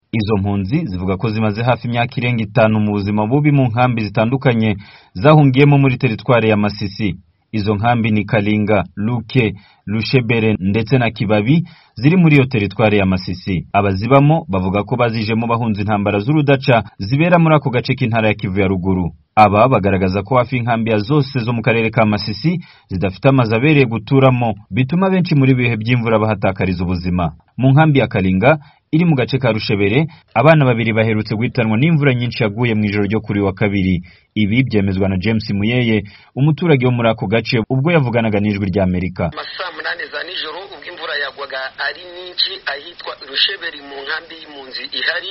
Izo mpunzi zivuga ko zimaze hafi imyaka irenga 5 mu buzima bubi mu nkambi zitandukanye zahungiyemo muri teritware ya Masisi. Izo nkambi ni Kalinga, Luke, Lushebere ndetse na Kibabi ziri muri iyo teritware ya Masisi. Abazibamo bavuga ko bazijemo bahunze intambara z'urudaca zibera muri ako gace k'intara ya Kivu ya ruguru. Aba bagaragaza ko hafi inkambi ya zose zo mu karere ka Masisi zidafite amazi abereye guturamo, bituma benshi muri bihe by'imvura bahatakariza ubuzima. Mu nkambi ya Kalinga iri mu gace ka Rushebere, abana babiri baherutse guhitanwa n'imvura nyinshi yaguye mu ijoro ryo kuri wa kabiri. Ibi byemezwa na James Muyeye, umuturage wo muri ako gace, ubwo yavuganaga n'ijwi rya Amerika. Saa 8 za nijoro ubwo imvura yagwaga ari nyinshi ahitwa Rushebere mu nkambi y'impunzi ihari.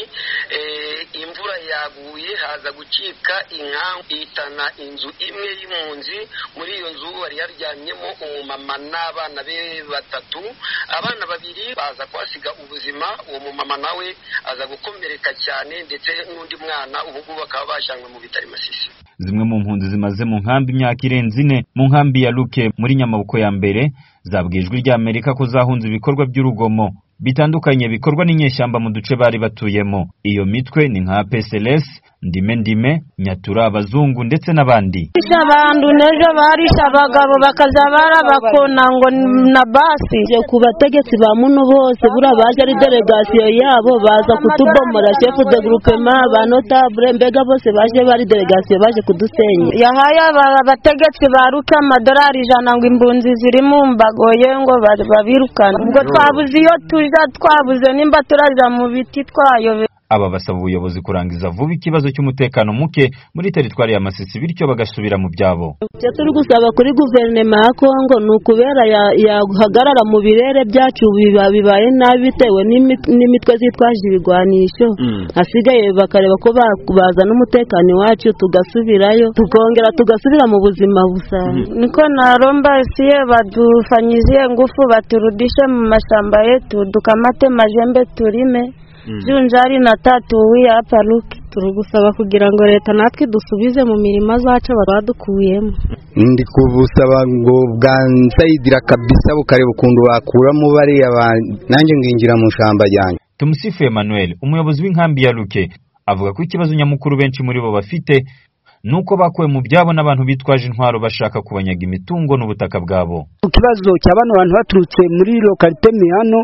Imvura yaguye haza gucika inkangu itana inzu imwe y'impunzi. Muri iyo nzu bari yaryamyemo umumama n'abana be 3. Abana babiri baza kwasiga ubuzima, uwo mumama nawe aza gukomereka cyane, ndetse n'undi mwana ubu bakaba bajanywe mu bitari Masisi. Zimwe mu mpunzi zimaze mu nkambi imyaka irenze 4 mu nkambi ya Luke muri Nyamabuko ya mbere zabwijwe rya Amerika ko zahunze ibikorwa by'urugomo bitandukanye bikorwa n'inyeshyamba mu duce bari batuyemo. Iyo mitwe ni nka PSLS, Ndime, Nyatura, Abazungu ndetse n'abandi. Abantu nejo barisha abagabo bakaza barabakona ngo na basi ku bategetsi ba muno bose bura baje ari delegation yabo baza kutubomora, chef de groupement ba notable mbega bose baje bari delegation baje kudusenya. Yahaya abategetsi baruka amadolari 100 ngo imbunzi ziri mu mbagoye ngo babirukana. Ubwo twabuze iyo tuja twabuze nimba turaja mu biti twayobe. Aba basaba ubuyobozi kurangiza vuba ikibazo cy'umutekano muke muri teritwari ya Masisi bityo bagasubira mu byabo. Cyo turi gusaba kuri guverinoma ya Kongo nukubera yahagarara mu birere byacu bibaye nabi bitewe n'imitwe zitwaje ibigwanisho. Asigaye bakareba ko baza n'umutekano wacu tugasubirayo tukongera tugasubira mu buzima busanzwe. Niko naromba siye badufanyije ngufu baturudishe mu mashamba yetu dukamate majembe turime. Junjari na tatu hapa Luke turugusaba kugira ngo leta natwe dusubize mu mirima zacu badukuyemo. Ndi kubusaba ngo bwansaidira kabisa bukareba ukundu bakuramo bari nanjye ngingira mu shamba ryanjye. Tumusifu Emmanuel, umuyobozi w'inkambi ya Luke, avuga ko ikibazo nyamukuru benshi muri bo bafite nuko bakuwe mu byabo n'abantu bitwaje intwaro bashaka kubanyaga imitungo n'ubutaka bwabo. Ikibazo cy'abantu baturutse muri localité Mihano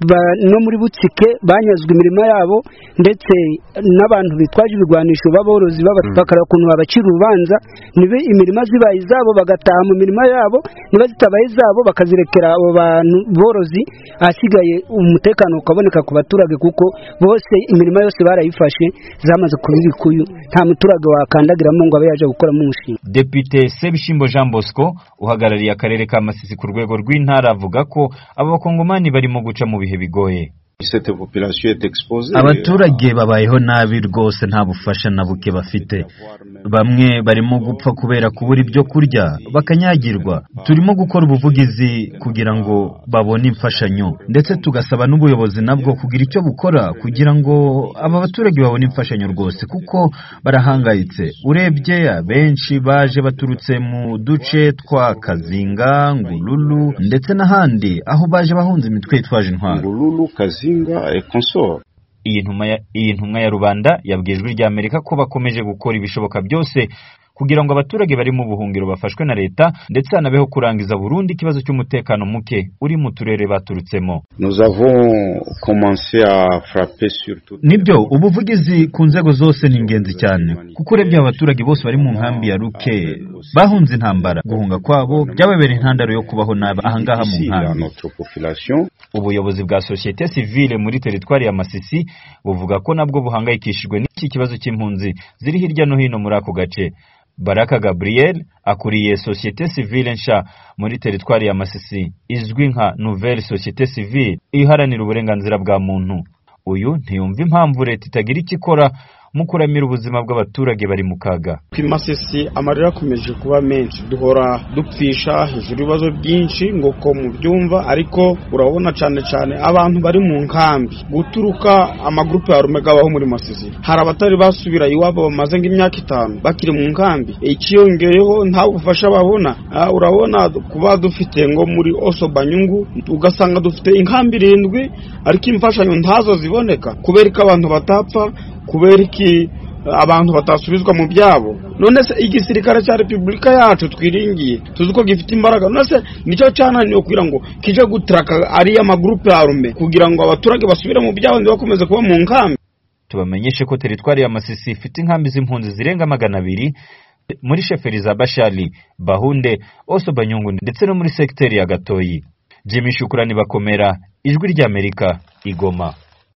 no muri Butsike banyazwe imirima yabo, ndetse n'abantu bitwaje ibigwanisho baborozi bakara kuntu babacira urubanza, nibe imirima zibaye izabo bagataha mu mirima yabo, niba zitabaye izabo bakazirekera abo bantu borozi, asigaye umutekano ukaboneka ku baturage kuko bose imirima yose barayifashe zamaze kubibikuyu, nta muturage wakandagiramo ngo abe yaje gukora mu mushinga. Depute Sebishimbo Jean Bosco uhagarariye akarere ka Masisi ku rwego rw'intara avuga ko aba bakongomani barimo guca mu bihe bigoye. Abaturage babayeho nabi rwose, nta bufasha na buke bafite. Bamwe barimo gupfa kubera kubura ibyo kurya bakanyagirwa. Turimo gukora ubuvugizi kugira ngo babone imfashanyo, ndetse tugasaba n'ubuyobozi nabwo kugira icyo bukora kugira ngo aba baturage babone imfashanyo rwose kuko barahangayitse. Urebye abenshi baje baturutse mu duce twa Kazinga, Ngululu ndetse n'ahandi aho baje bahunze imitwe yitwaje intwaro. Iyi ntumwa ya rubanda yabwijwe rya Amerika ko bakomeje gukora ibishoboka byose kugira ngo abaturage bari mu buhungiro bafashwe na leta, ndetse hanabeho kurangiza burundu ikibazo cy'umutekano muke uri mu turere baturutsemo. Nibyo ubuvugizi ku nzego zose ni ingenzi cyane kuko urebye abaturage bose bari mu nkambi ya Luke bahunze intambara, guhunga kwabo byababera intandaro yo kubaho nabi ahangaha mu nkambi. Ubuyobozi bwa societe civile muri teritwari ya Masisi buvuga ko nabwo buhangayikishijwe n'iki kibazo cy'impunzi ziri hirya no hino muri ako gace. Baraka Gabriel akuriye societe civile nsha muri teritwari ya Masisi izwi nka Nouvelle Société Civile iharanira uburenganzira bwa muntu. Uyu ntiyumva impamvu leta itagira ikikora mu kuramira ubuzima bw'abaturage bari mu kaga. Masisi amarira akomeje kuba menshi, duhora dupfisha hejuru ibibazo byinshi ngo ko mu byumva, ariko urabona cyane cyane abantu bari mu nkambi guturuka amagrupe ya Rumega baho muri Masisi, hari abatari basubira iwabo bamaze nk'imyaka 5 bakiri mu nkambi. Ikiyongeyeho nta bufasha babona. Urabona kuba dufite ngo muri Oso Banyungu ugasanga dufite inkambi 7 ariko imfashanyo ntazo ziboneka kubera ko abantu batapfa, kubera iki abantu batasubizwa mu byabo. None se igisirikare cya Repubulika yacu twiringiye tuzi ko gifite imbaraga, none se nicyo cyananiwe kugira ngo kije gutraka ari amagrupe ya Rume kugira ngo abaturage basubire mu byabo ndi bakomeze kuba mu nkambi. Tubamenyeshe ko teritwari ya Masisi ifite inkambi z'impunzi zirenga 200 muri sheferi za Bashali, Bahunde, Oso Banyungu ndetse no muri sekiteri ya Gatoyi. Jimmy Shukrani Bakomera, Ijwi ry'Amerika, Igoma.